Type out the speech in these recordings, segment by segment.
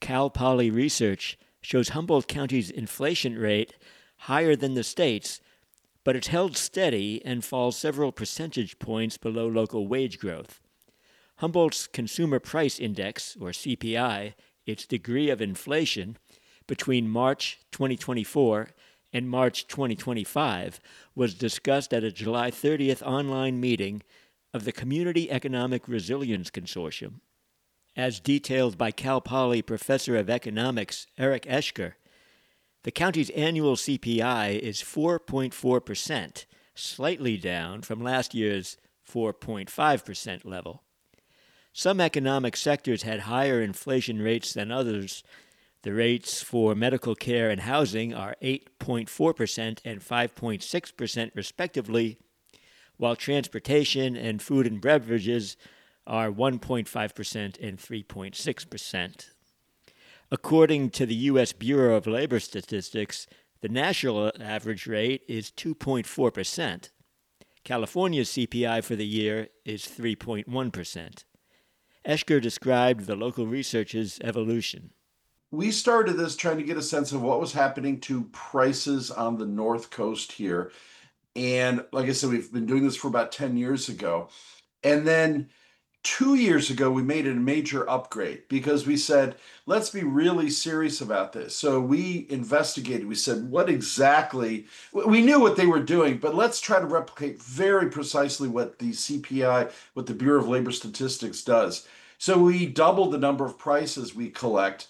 Cal Poly research shows Humboldt County's inflation rate higher than the state's, but it's held steady and falls several percentage points below local wage growth. Humboldt's Consumer Price Index, or CPI, its degree of inflation, between March 2024 and March 2025 was discussed at a July 30th online meeting of the Community Economic Resilience Consortium. As detailed by Cal Poly professor of economics Eric Eschker, the county's annual CPI is 4.4%, slightly down from last year's 4.5% level. Some economic sectors had higher inflation rates than others. The rates for medical care and housing are 8.4% and 5.6% respectively, while transportation and food and beverages are 1.5% and 3.6%. According to the U.S. Bureau of Labor Statistics, the national average rate is 2.4%. California's CPI for the year is 3.1%. Eschker described the local research's evolution. We started this trying to get a sense of what was happening to prices on the North Coast here. And like I said, we've been doing this for about 10 years ago. And then 2 years ago, we made it a major upgrade because we said, let's be really serious about this. So we investigated. We said, what exactly, we knew what they were doing, but let's try to replicate very precisely what the CPI, what the Bureau of Labor Statistics does. So we doubled the number of prices we collect.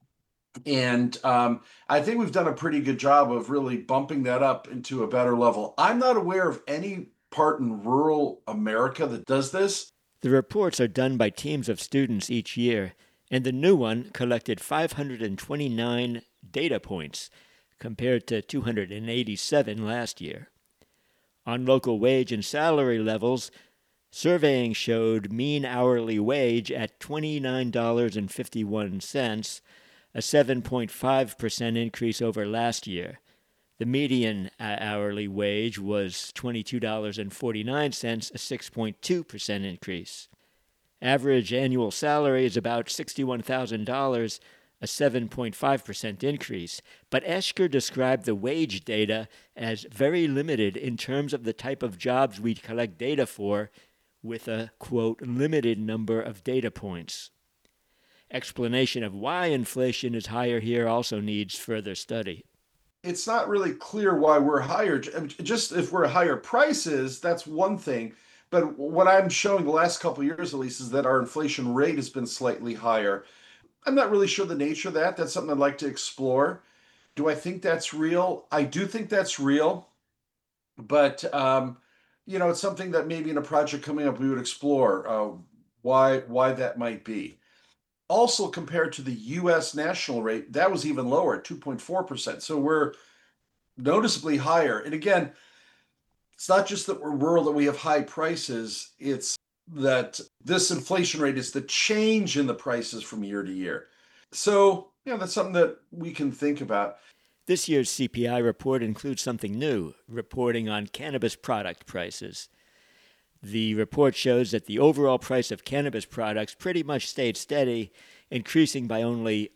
And I think we've done a pretty good job of really bumping that up into a better level. I'm not aware of any part in rural America that does this. The reports are done by teams of students each year, and the new one collected 529 data points compared to 287 last year. On local wage and salary levels, surveying showed mean hourly wage at $29.51, a 7.5% increase over last year. The median hourly wage was $22.49, a 6.2% increase. Average annual salary is about $61,000, a 7.5% increase. But Eschker described the wage data as very limited in terms of the type of jobs we collect data for, with a, quote, limited number of data points. Explanation of why inflation is higher here also needs further study. It's not really clear why we're higher. Just if we're higher prices, that's one thing. But what I'm showing the last couple of years, at least, is that our inflation rate has been slightly higher. I'm not really sure the nature of that. That's something I'd like to explore. Do I think that's real? I do think that's real. But, it's something that maybe in a project coming up we would explore why that might be. Also, compared to the US national rate, that was even lower at 2.4%. So we're noticeably higher. And again, it's not just that we're rural, that we have high prices, it's that this inflation rate is the change in the prices from year to year. So, that's something that we can think about. This year's CPI report includes something new, reporting on cannabis product prices. The report shows that the overall price of cannabis products pretty much stayed steady, increasing by only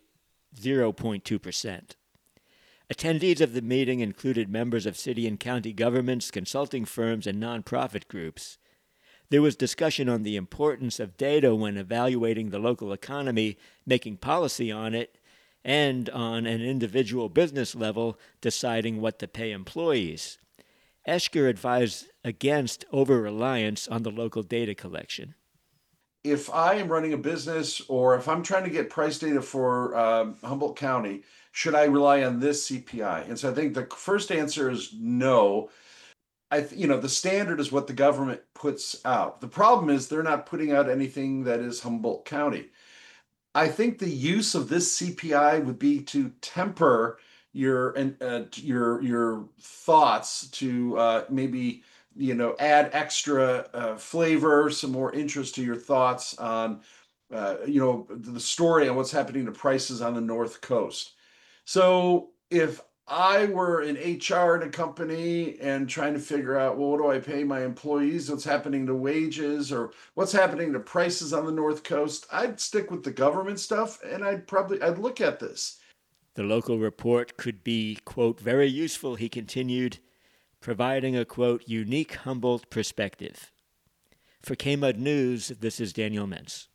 0.2%. Attendees of the meeting included members of city and county governments, consulting firms, and nonprofit groups. There was discussion on the importance of data when evaluating the local economy, making policy on it, and on an individual business level, deciding what to pay employees. Eschker advised against over-reliance on the local data collection. If I am running a business or if I'm trying to get price data for Humboldt County, should I rely on this CPI? And so I think the first answer is no. The standard is what the government puts out. The problem is they're not putting out anything that is Humboldt County. I think the use of this CPI would be to temper your thoughts, to maybe add extra flavor, some more interest to your thoughts on the story on what's happening to prices on the North Coast. So if I were in HR in a company and trying to figure out, well, what do I pay my employees? What's happening to wages or what's happening to prices on the North Coast? I'd stick with the government stuff and I'd look at this. The local report could be, quote, very useful, he continued, providing a, quote, unique Humboldt perspective. For KMUD News, this is Daniel Mintz.